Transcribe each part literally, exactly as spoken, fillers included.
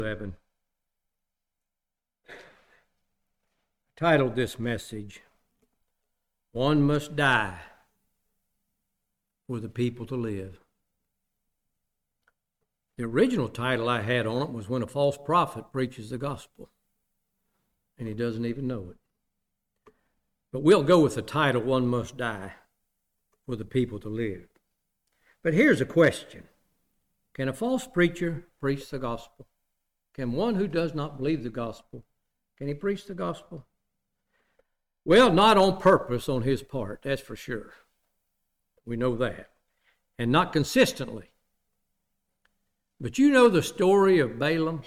eleven. I titled this message, One Must Die for the People to Live. The original title I had on it was When a False Prophet Preaches the Gospel, and he doesn't even know it. But we'll go with the title, One Must Die for the People to Live. But here's a question. Can a false preacher preach the gospel? Can one who does not believe the gospel, can he preach the gospel? Well, not on purpose on his part, that's for sure. We know that. And not consistently. But you know the story of Balaam?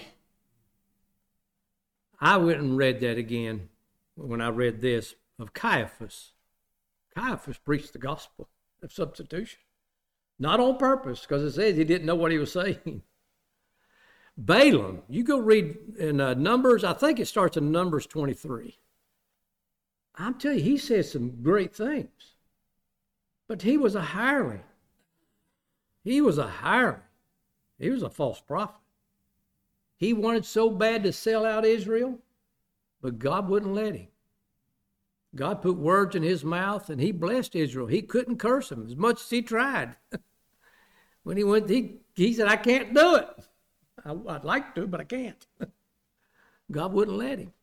I went and read that again when I read this of Caiaphas. Caiaphas preached the gospel of substitution. Not on purpose, because it says he didn't know what he was saying. Balaam, you go read in uh, Numbers, I think it starts in Numbers twenty-three. I'm telling you, he says some great things. But he was a hireling. He was a hireling. He was a false prophet. He wanted so bad to sell out Israel, but God wouldn't let him. God put words in his mouth, and he blessed Israel. He couldn't curse him as much as he tried. When he went, he, he said, I can't do it. I, I'd like to, but I can't. God wouldn't let him.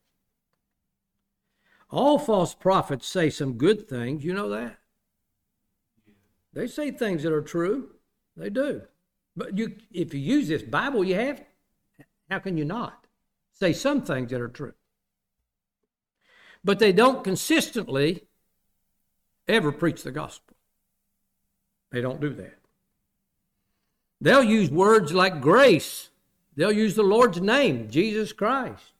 All false prophets say some good things. You know that? They say things that are true. They do. But you, if you use this Bible you have, how can you not say some things that are true? But they don't consistently ever preach the gospel. They don't do that. They'll use words like grace. They'll use the Lord's name, Jesus Christ.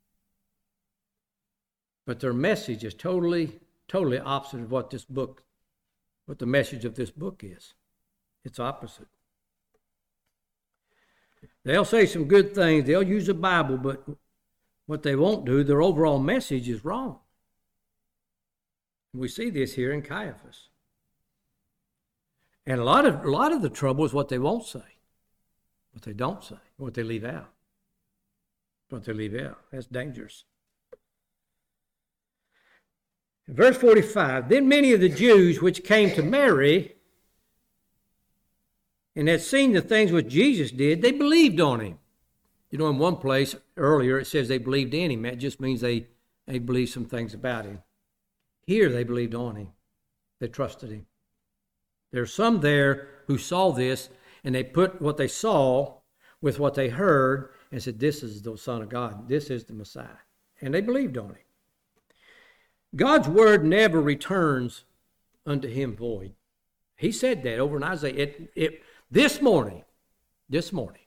But their message is totally, totally opposite of what this book, what the message of this book is. It's opposite. They'll say some good things. They'll use the Bible, but what they won't do, their overall message is wrong. We see this here in Caiaphas. And a lot of a lot of the trouble is what they won't say, what they don't say, what they leave out. What they leave out. That's dangerous. In verse forty-five, then many of the Jews which came to Mary and had seen the things which Jesus did, they believed on him. You know, in one place earlier it says they believed in him. That just means they, they believed some things about him. Here they believed on him. They trusted him. There's some there who saw this, and they put what they saw with what they heard and said, this is the Son of God. This is the Messiah. And they believed on him. God's word never returns unto him void. He said that over in Isaiah. It, it, this morning, this morning,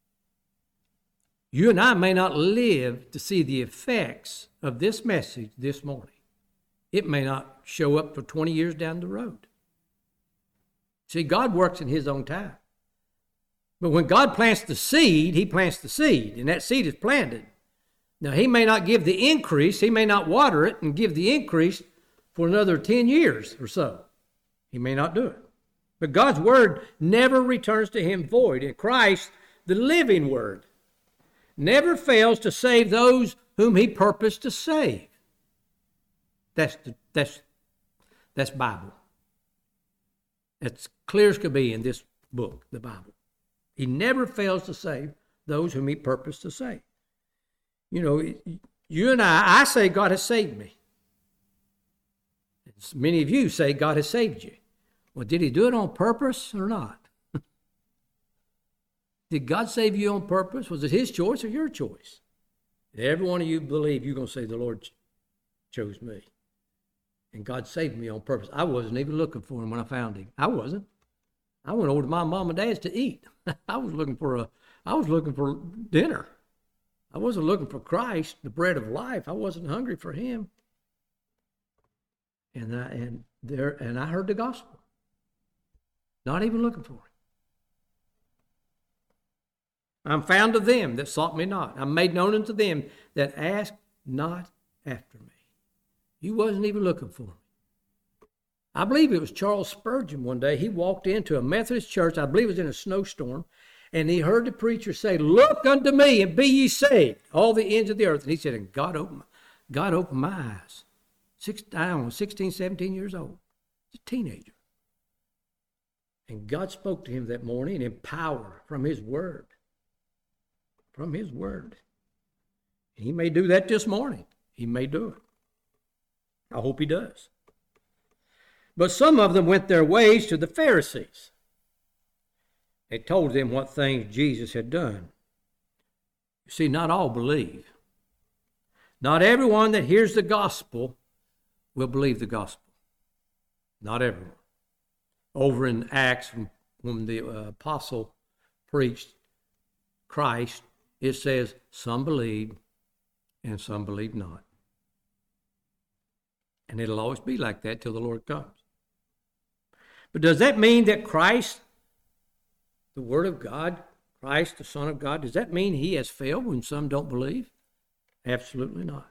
you and I may not live to see the effects of this message this morning. It may not show up for twenty years down the road. See, God works in his own time. But when God plants the seed, he plants the seed, and that seed is planted. Now, he may not give the increase. He may not water it and give the increase for another ten years or so. He may not do it. But God's word never returns to him void. And Christ, the living word, never fails to save those whom he purposed to save. That's the, that's that's Bible. That's clear as could be in this book, the Bible. He never fails to save those whom he purposed to save. You know, you and I, I say God has saved me. Many of you say God has saved you. Well, did he do it on purpose or not? Did God save you on purpose? Was it his choice or your choice? If every one of you believe, you're going to say the Lord chose me. And God saved me on purpose. I wasn't even looking for him when I found him. I wasn't. I went over to my mom and dad's to eat. I was looking for a, I was looking for dinner. I wasn't looking for Christ, the bread of life. I wasn't hungry for him. And I and there and I heard the gospel. Not even looking for him. I'm found of them that sought me not. I'm made known unto them that asked not after me. You wasn't even looking for me. I believe it was Charles Spurgeon one day. He walked into a Methodist church. I believe it was in a snowstorm. And he heard the preacher say, look unto me and be ye saved, all the ends of the earth. And he said, and God opened, God opened my eyes. Six, I don't know, sixteen, seventeen years old. He's a teenager. And God spoke to him that morning in power from his word. From his word. And he may do that this morning. He may do it. I hope he does. But some of them went their ways to the Pharisees. They told them what things Jesus had done. You see, not all believe. Not everyone that hears the gospel will believe the gospel. Not everyone. Over in Acts, when the uh, apostle preached Christ, it says some believed and some believed not. And it'll always be like that till the Lord comes. But does that mean that Christ, the Word of God, Christ, the Son of God, does that mean he has failed when some don't believe? Absolutely not.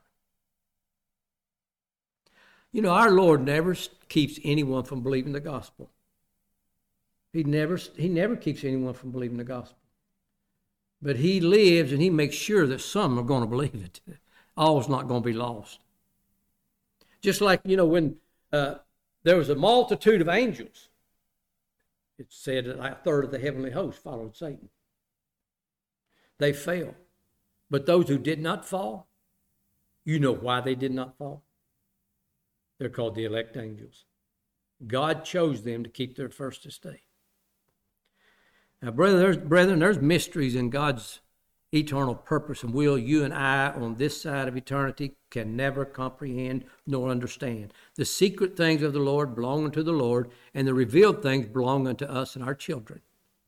You know, our Lord never keeps anyone from believing the gospel. He never, he never keeps anyone from believing the gospel. But he lives and he makes sure that some are going to believe it. All is not going to be lost. Just like, you know, when uh, there was a multitude of angels, it said that a third of the heavenly host followed Satan. They fell. But those who did not fall, you know why they did not fall? They're called the elect angels. God chose them to keep their first estate. Now, brother, there's, brethren, there's mysteries in God's eternal purpose and will you and I on this side of eternity can never comprehend nor understand. The secret things of the Lord belong unto the Lord, and the revealed things belong unto us and our children.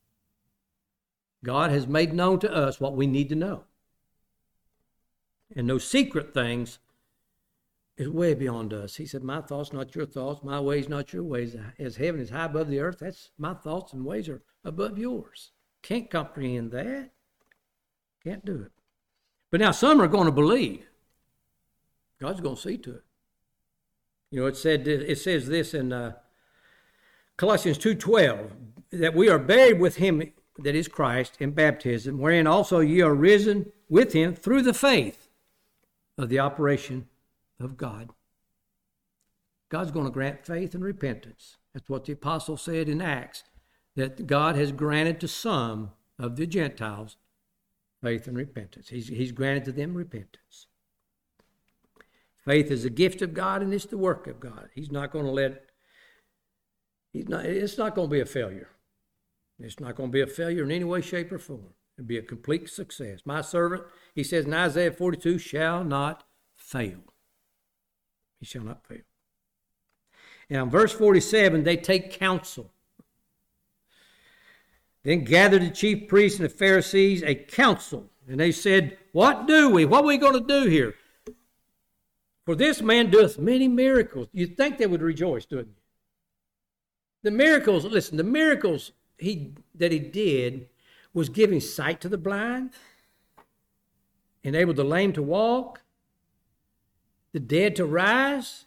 God has made known to us what we need to know. And those secret things is way beyond us. He said, my thoughts, not your thoughts. My ways, not your ways. As heaven is high above the earth, that's my thoughts and ways are above yours. Can't comprehend that. Can't do it. But now some are going to believe. God's going to see to it. You know, it said it says this in uh, Colossians two twelve, that we are buried with him, that is Christ, in baptism, wherein also ye are risen with him through the faith of the operation of God. God's going to grant faith and repentance. That's what the apostle said in Acts, that God has granted to some of the Gentiles faith and repentance. He's, he's granted to them repentance. Faith is a gift of God, and it's the work of God. He's not going to let, he's not, it's not going to be a failure. It's not going to be a failure in any way, shape, or form. It'll be a complete success. My servant, he says in Isaiah forty-two, shall not fail. He shall not fail. Now, in verse forty-seven, they take counsel. Then gathered the chief priests and the Pharisees a council, and they said, what do we? What are we going to do here? For this man doeth many miracles. You'd think they would rejoice, don't you? The miracles, listen, the miracles he that he did was giving sight to the blind, enabled the lame to walk, the dead to rise.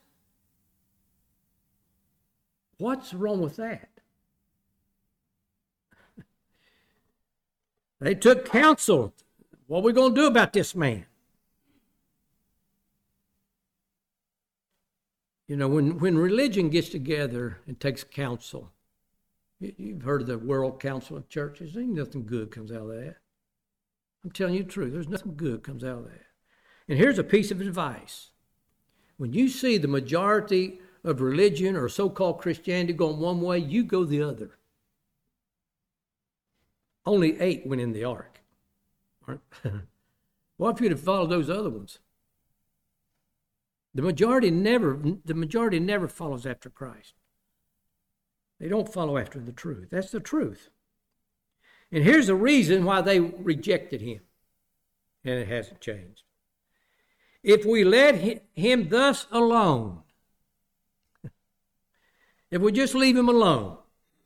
What's wrong with that? They took counsel. What are we going to do about this man? You know, when, when religion gets together and takes counsel, you, you've heard of the World Council of Churches. Ain't nothing good comes out of that. I'm telling you the truth. There's nothing good comes out of that. And here's a piece of advice. When you see the majority of religion or so-called Christianity going one way, you go the other. Only eight went in the ark. What if you'd have followed those other ones? The majority never, the majority never follows after Christ. They don't follow after the truth. That's the truth. And here's the reason why they rejected him. And it hasn't changed. If we let him thus alone, if we just leave him alone,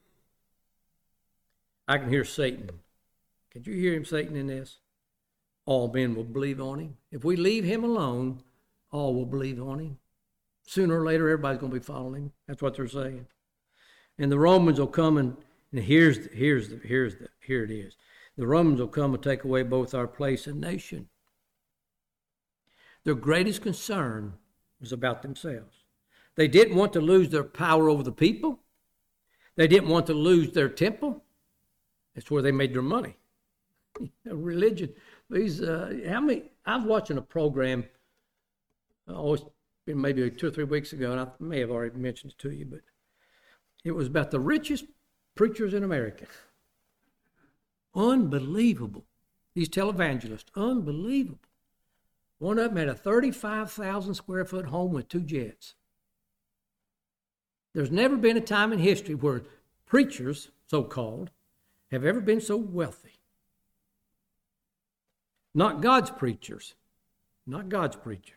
I can hear Satan. Could you hear him, Satan, in this? All men will believe on him. If we leave him alone, all will believe on him. Sooner or later, everybody's going to be following him. That's what they're saying. And the Romans will come and, and here's, the, here's, the, here's the, here it is. The Romans will come and take away both our place and nation. Their greatest concern was about themselves. They didn't want to lose their power over the people. They didn't want to lose their temple. That's where they made their money. Religion. These, uh, how many? I was watching a program. Oh, it's been maybe two or three weeks ago, and I may have already mentioned it to you, but it was about the richest preachers in America. Unbelievable. These televangelists, unbelievable. One of them had a thirty-five thousand square foot home with two jets. There's never been a time in history where preachers, so-called, have ever been so wealthy. Not God's preachers. Not God's preachers.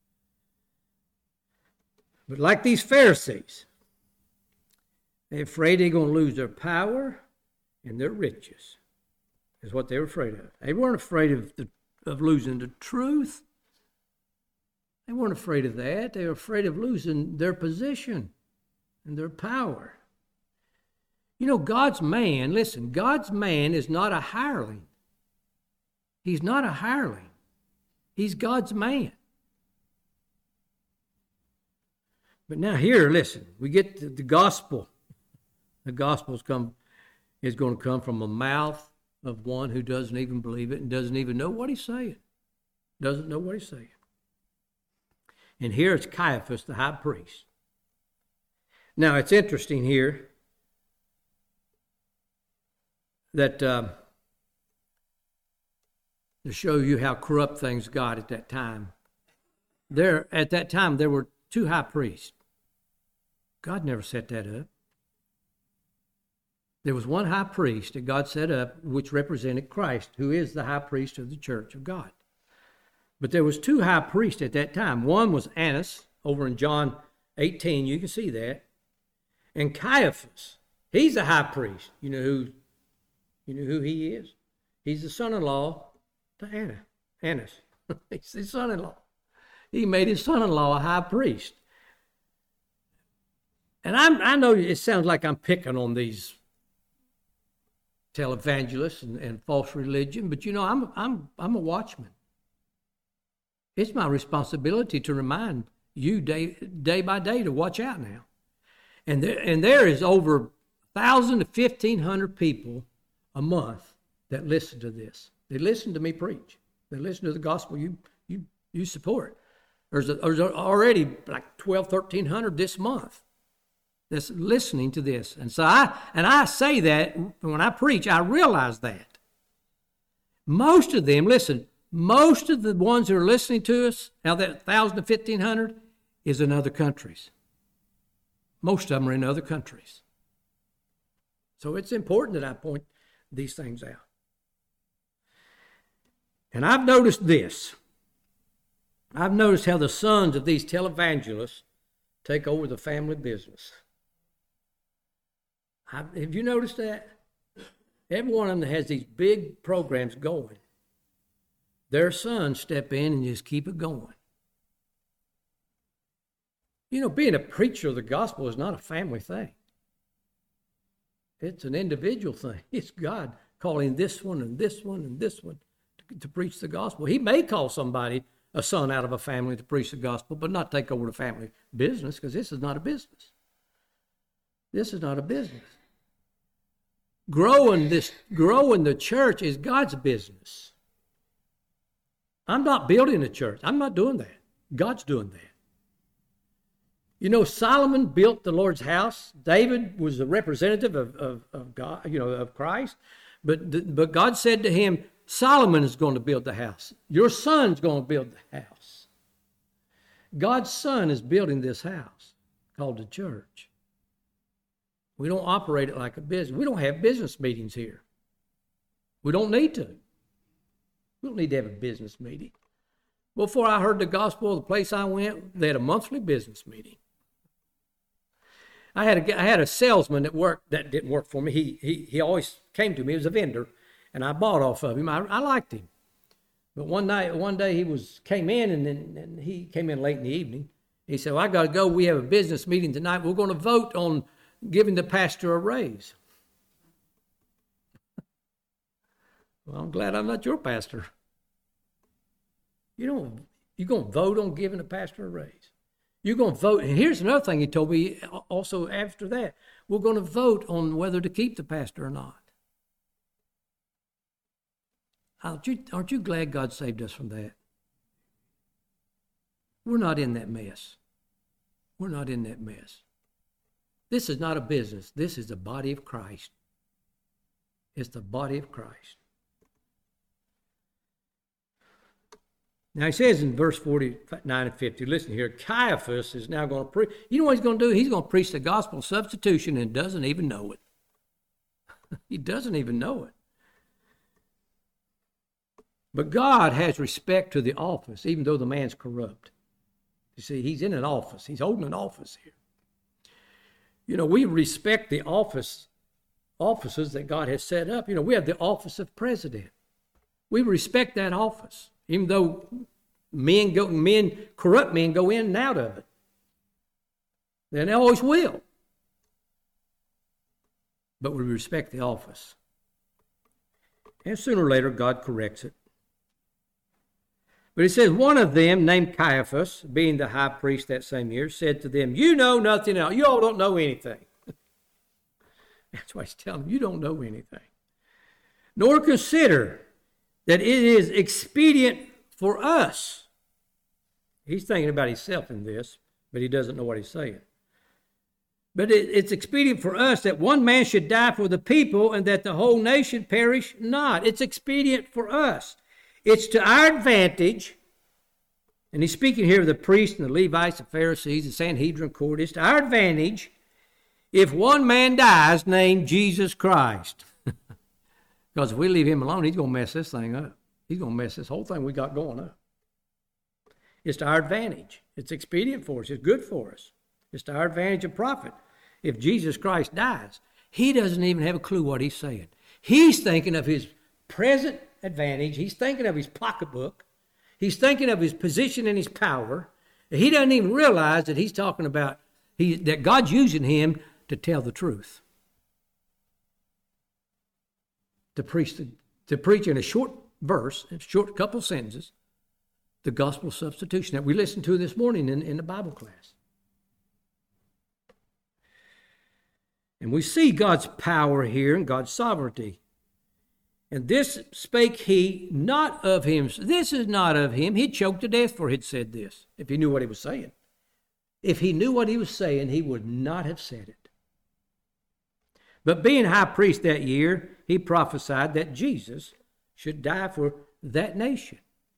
But like these Pharisees, they're afraid they're going to lose their power and their riches, is what they were afraid of. They weren't afraid of, the, of losing the truth. They weren't afraid of that. They were afraid of losing their position and their power. You know, God's man, listen, God's man is not a hireling. He's not a hireling. He's God's man. But now here, listen, we get to the gospel. The gospel's come is going to come from the mouth of one who doesn't even believe it and doesn't even know what he's saying. Doesn't know what he's saying. And here it's Caiaphas, the high priest. Now, it's interesting here that uh, to show you how corrupt things got at that time. There, at that time, there were two high priests. God never set that up. There was one high priest that God set up, which represented Christ, who is the high priest of the church of God. But there was two high priests at that time. One was Annas, over in John eighteen, you can see that. And Caiaphas, he's the high priest. You know who, you know who he is? He's the son-in-law to Anna, Annas. He's his son-in-law. He made his son-in-law a high priest. And I'm, I know it sounds like I'm picking on these televangelists and, and false religion, but you know, I'm, I'm, I'm a watchman. It's my responsibility to remind you day, day by day to watch out now. And there, and there is over one thousand to fifteen hundred people a month that listen to this. They listen to me preach. They listen to the gospel you you you support. There's, a, there's already like twelve, thirteen hundred this month that's listening to this. And so I, and I say that when I preach, I realize that. Most of them, listen, most of the ones who are listening to us, now that one thousand to fifteen hundred, is in other countries. Most of them are in other countries. So it's important that I point these things out. And I've noticed this. I've noticed how the sons of these televangelists take over the family business. I've, have you noticed that? Every one of them that has these big programs going, their sons step in and just keep it going. You know, being a preacher of the gospel is not a family thing. It's an individual thing. It's God calling this one and this one and this one to, to preach the gospel. He may call somebody, a son out of a family, to preach the gospel, but not take over the family business, because this is not a business. This is not a business. Growing this, growing the church is God's business. I'm not building a church. I'm not doing that. God's doing that. You know, Solomon built the Lord's house. David was a representative of, of, of God, you know, of Christ. But, but God said to him, Solomon is going to build the house. Your son's going to build the house. God's son is building this house called the church. We don't operate it like a business. We don't have business meetings here. We don't need to. We don't need to have a business meeting. Before I heard the gospel, the place I went, they had a monthly business meeting. I had a, I had a salesman that worked, that didn't work for me. He, he, he always came to me. He was a vendor, and I bought off of him. I, I liked him. But one night, one day he was came in, and then and he came in late in the evening. He said, well, I got to go. We have a business meeting tonight. We're going to vote on giving the pastor a raise. Well, I'm glad I'm not your pastor. You don't, you're going to vote on giving a pastor a raise. You're going to vote. And here's another thing he told me also after that. We're going to vote on whether to keep the pastor or not. Aren't you, aren't you glad God saved us from that? We're not in that mess. We're not in that mess. This is not a business. This is the body of Christ. It's the body of Christ. Now he says in verse forty-nine and fifty, listen here, Caiaphas is now going to preach. You know what he's going to do? He's going to preach the gospel of substitution and doesn't even know it. He doesn't even know it. But God has respect to the office, even though the man's corrupt. You see, he's in an office. He's holding an office here. You know, we respect the office, offices that God has set up. You know, we have the office of president. We respect that office, even though men go, men, corrupt men go in and out of it. And they always will. But we respect the office. And sooner or later, God corrects it. But it says, one of them, named Caiaphas, being the high priest that same year, said to them, you know nothing else. You all don't know anything. That's why he's telling them, you don't know anything. Nor consider that it is expedient for us. He's thinking about himself in this, but he doesn't know what he's saying. But it, it's expedient for us that one man should die for the people and that the whole nation perish not. It's expedient for us. It's to our advantage, and he's speaking here of the priests and the Levites, the Pharisees, the Sanhedrin court. It's to our advantage if one man dies named Jesus Christ. Because if we leave him alone, he's going to mess this thing up. He's going to mess this whole thing we got going up. It's to our advantage. It's expedient for us. It's good for us. It's to our advantage and profit. If Jesus Christ dies, he doesn't even have a clue what he's saying. He's thinking of his present advantage. He's thinking of his pocketbook. He's thinking of his position and his power. He doesn't even realize that he's talking about he, that God's using him to tell the truth. To preach, the, to preach in a short verse, a short couple sentences, the gospel of substitution that we listened to this morning in, in the Bible class. And we see God's power here and God's sovereignty. And this spake he not of him. This is not of him. He'd choke to death for he'd said this, if he knew what he was saying. If he knew what he was saying, he would not have said it. But being high priest that year, he prophesied that Jesus should die for that nation.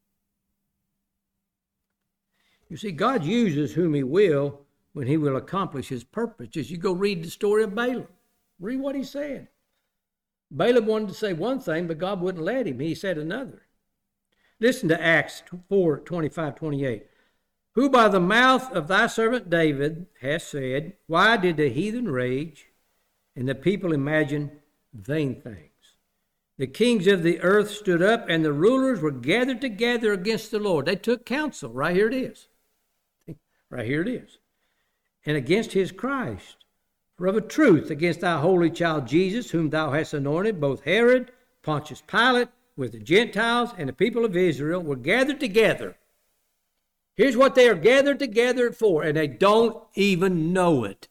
You see, God uses whom he will when he will accomplish his purpose. Just you go read the story of Balaam. Read what he said. Balaam wanted to say one thing, but God wouldn't let him. He said another. Listen to Acts four, twenty-five, twenty-eight. Who by the mouth of thy servant David has said, why did the heathen rage and the people imagine vain things? The kings of the earth stood up and the rulers were gathered together against the Lord. They took counsel. Right here it is. Right here it is. And against his Christ. For of a truth, against thy holy child Jesus, whom thou hast anointed, both Herod, Pontius Pilate, with the Gentiles and the people of Israel, were gathered together. Here's what they are gathered together for, and they don't even know it.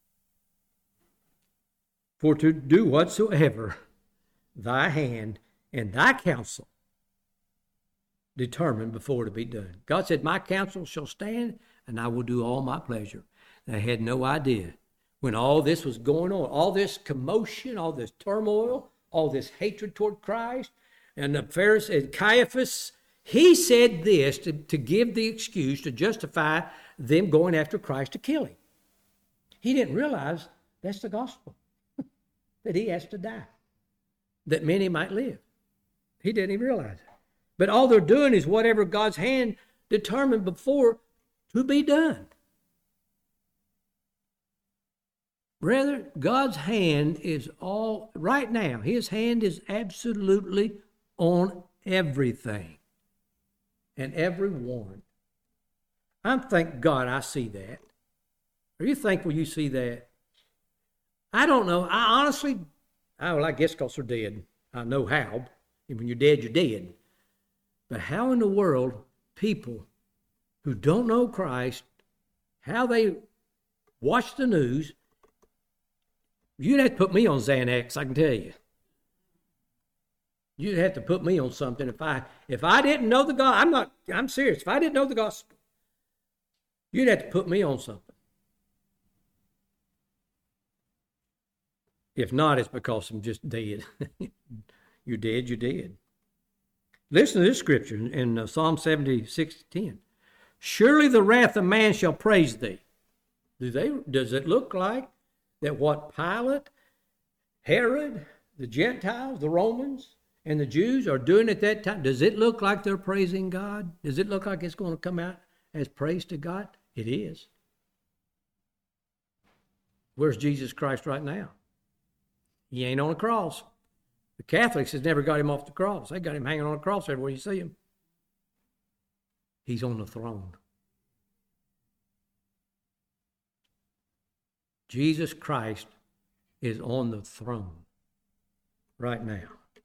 For to do whatsoever thy hand and thy counsel determined before to be done. God said, my counsel shall stand, and I will do all my pleasure. They had no idea. When all this was going on, all this commotion, all this turmoil, all this hatred toward Christ, and the Pharisees, and Caiaphas, he said this to, to give the excuse, to justify them going after Christ to kill him. He didn't realize that's the gospel, that he has to die, that many might live. He didn't even realize it. But all they're doing is whatever God's hand determined before to be done. Brethren, God's hand is all, right now, his hand is absolutely on everything and everyone. I'm thank God I see that. Are you thankful you see that? I don't know. I honestly, I, well, I guess because they're dead. I know how. And when you're dead, you're dead. But how in the world people who don't know Christ, how they watch the news, you'd have to put me on Xanax, I can tell you. You'd have to put me on something if I if I didn't know the gospel. I'm not, I'm serious. If I didn't know the gospel, you'd have to put me on something. If not, it's because I'm just dead. You're dead, you're dead. Listen to this scripture in uh, Psalm seventy-six ten. Surely the wrath of man shall praise thee. Do they? Does it look like that what Pilate, Herod, the Gentiles, the Romans, and the Jews are doing at that time, does it look like they're praising God? Does it look like it's going to come out as praise to God? It is. Where's Jesus Christ right now? He ain't on a cross. The Catholics has never got him off the cross. They got him hanging on a cross everywhere you see him. He's on the throne. Jesus Christ is on the throne right now.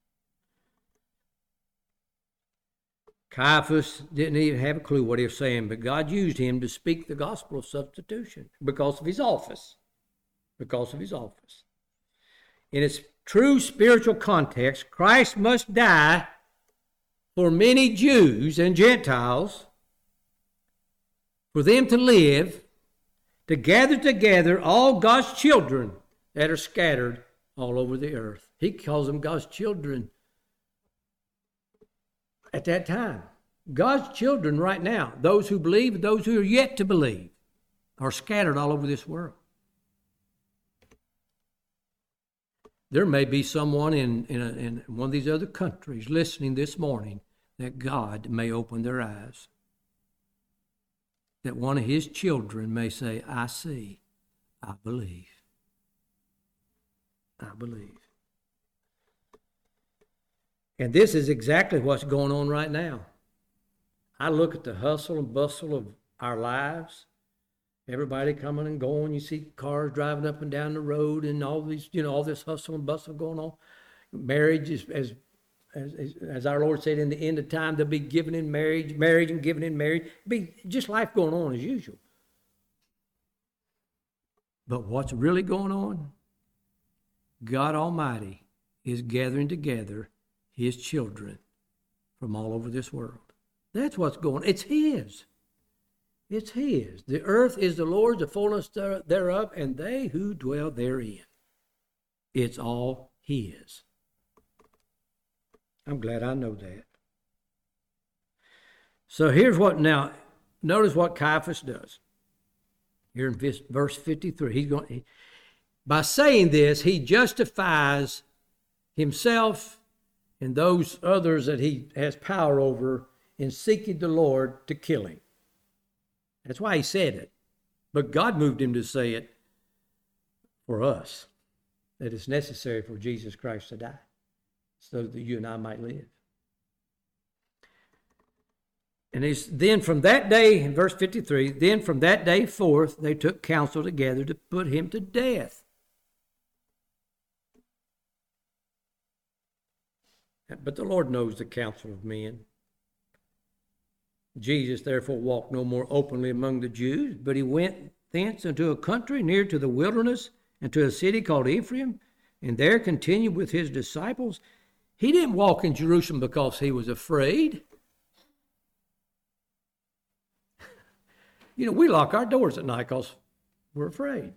Caiaphas didn't even have a clue what he was saying, but God used him to speak the gospel of substitution because of his office. Because of his office. In its true spiritual context, Christ must die for many Jews and Gentiles, for them to live, to gather together all God's children that are scattered all over the earth. He calls them God's children at that time. God's children right now, those who believe, those who are yet to believe, are scattered all over this world. There may be someone in, in, a, in one of these other countries listening this morning that God may open their eyes. That one of his children may say, I see, I believe. I believe. And this is exactly what's going on right now. I look at the hustle and bustle of our lives. Everybody coming and going. You see cars driving up and down the road and all these, you know, all this hustle and bustle going on. Marriage is, as, as, as our Lord said, in the end of time, they'll be giving in marriage, marriage and giving in marriage. It'll be just life going on as usual. But what's really going on? God Almighty is gathering together his children from all over this world. That's what's going on. It's his. It's his. The earth is the Lord's, the fullness thereof, and they who dwell therein. It's all his. I'm glad I know that. So here's what, now, notice what Caiaphas does. Here in verse fifty-three, he's going, he, by saying this, he justifies himself and those others that he has power over in seeking the Lord to kill him. That's why he said it. But God moved him to say it for us, that it's necessary for Jesus Christ to die so that you and I might live. And he's, then from that day, in verse fifty-three, then from that day forth, they took counsel together to put him to death. But the Lord knows the counsel of men. Jesus therefore walked no more openly among the Jews, but he went thence into a country near to the wilderness and to a city called Ephraim, and there continued with his disciples. He didn't walk in Jerusalem because he was afraid. You know, we lock our doors at night because we're afraid.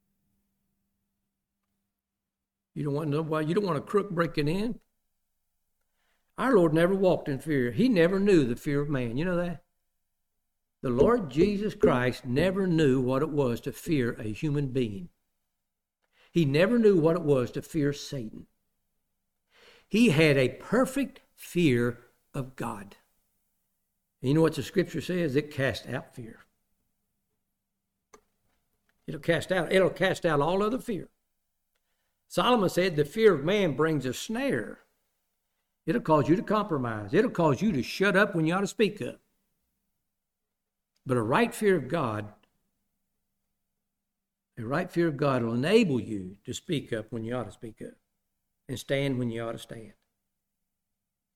You don't want to know why. You don't want a crook breaking in. Our Lord never walked in fear. He never knew the fear of man. You know that? The Lord Jesus Christ never knew what it was to fear a human being. He never knew what it was to fear Satan. He had a perfect fear of God. And you know what the scripture says? It casts out fear. It'll cast out, it'll cast out all other fear. Solomon said the fear of man brings a snare. It'll cause you to compromise. It'll cause you to shut up when you ought to speak up. But a right fear of God, a right fear of God will enable you to speak up when you ought to speak up and stand when you ought to stand.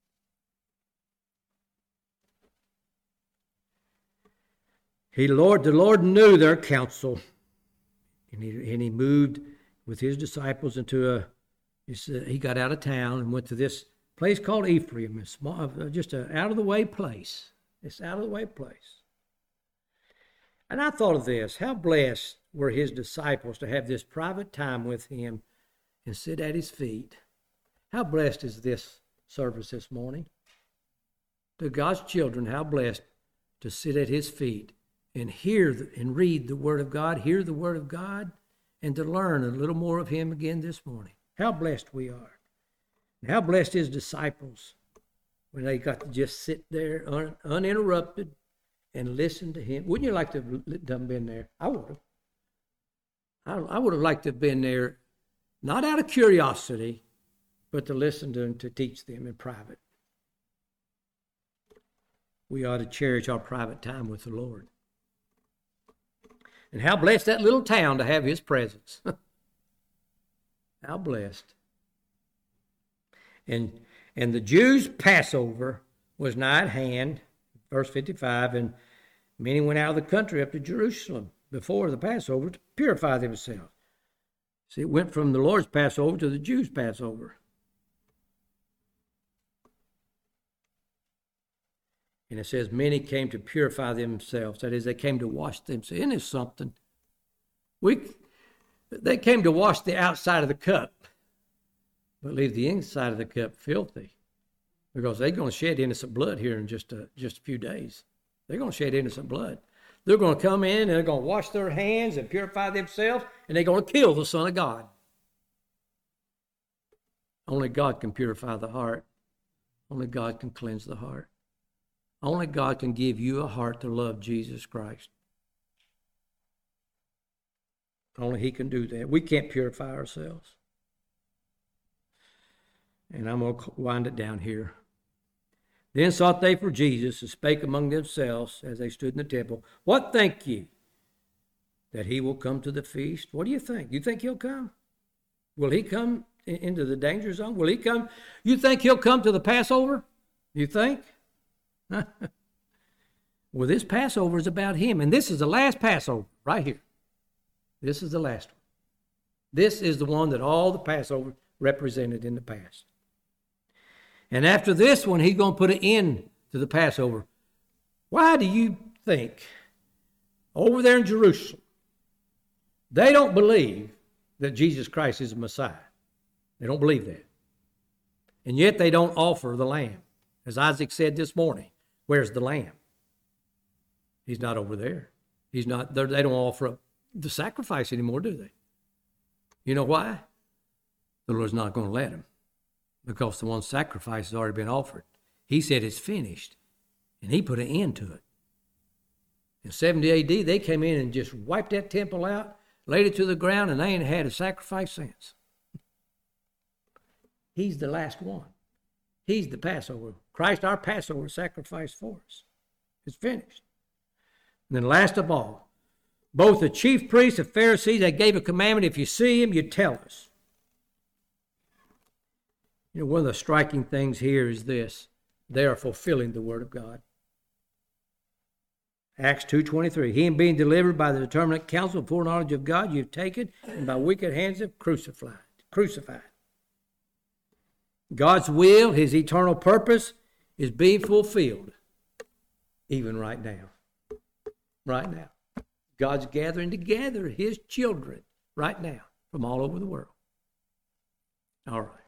He, Lord, the Lord knew their counsel, and he, and he moved with his disciples into a, he got out of town and went to this place called Ephraim, a small, just an out-of-the-way place. It's out-of-the-way place. And I thought of this, how blessed were his disciples to have this private time with him and sit at his feet. How blessed is this service this morning? To God's children, how blessed to sit at his feet and hear the, and read the Word of God, hear the Word of God, and to learn a little more of him again this morning. How blessed we are. And how blessed his disciples when they got to just sit there un, uninterrupted and listen to him. Wouldn't you like to have done been there? I would have. I, I would have liked to have been there, not out of curiosity, but to listen to him, to teach them in private. We ought to cherish our private time with the Lord. And how blessed that little town to have his presence. How blessed. And and the Jews' Passover was nigh at hand, verse fifty-five, and many went out of the country up to Jerusalem before the Passover to purify themselves. See, it went from the Lord's Passover to the Jews' Passover. And it says, many came to purify themselves. That is, they came to wash themselves. Isn't it something? We, they came to wash the outside of the cup, but leave the inside of the cup filthy. Because they're going to shed innocent blood here in just a, just a few days. They're going to shed innocent blood. They're going to come in and they're going to wash their hands and purify themselves, and they're going to kill the Son of God. Only God can purify the heart. Only God can cleanse the heart. Only God can give you a heart to love Jesus Christ. Only he can do that. We can't purify ourselves. And I'm going to wind it down here. Then sought they for Jesus, and spake among themselves as they stood in the temple, what think ye? That he will come to the feast? What do you think? You think he'll come? Will he come into the danger zone? Will he come? You think he'll come to the Passover? You think? Well, this Passover is about him, and this is the last Passover right here. This is the last one. This is the one that all the Passover represented in the past. And after this one, he's going to put an end to the Passover. Why do you think over there in Jerusalem, they don't believe that Jesus Christ is the Messiah? They don't believe that. And yet they don't offer the lamb. As Isaac said this morning, where's the lamb? He's not over there. He's not. They don't offer up the sacrifice anymore, do they? You know why? The Lord's not going to let him, because the one sacrifice has already been offered. He said it's finished, and he put an end to it. In seventy A D, they came in and just wiped that temple out, laid it to the ground, and they ain't had a sacrifice since. He's the last one. He's the Passover. Christ, our Passover sacrifice for us. It's finished. And then last of all, both the chief priests and Pharisees, they gave a commandment, if you see him, you tell us. You know, one of the striking things here is this. They are fulfilling the word of God. Acts two twenty-three, he being delivered by the determinate counsel and foreknowledge of God, you've taken, and by wicked hands have crucified. Crucified. God's will, his eternal purpose, is being fulfilled even right now. Right now. God's gathering together his children right now from all over the world. All right.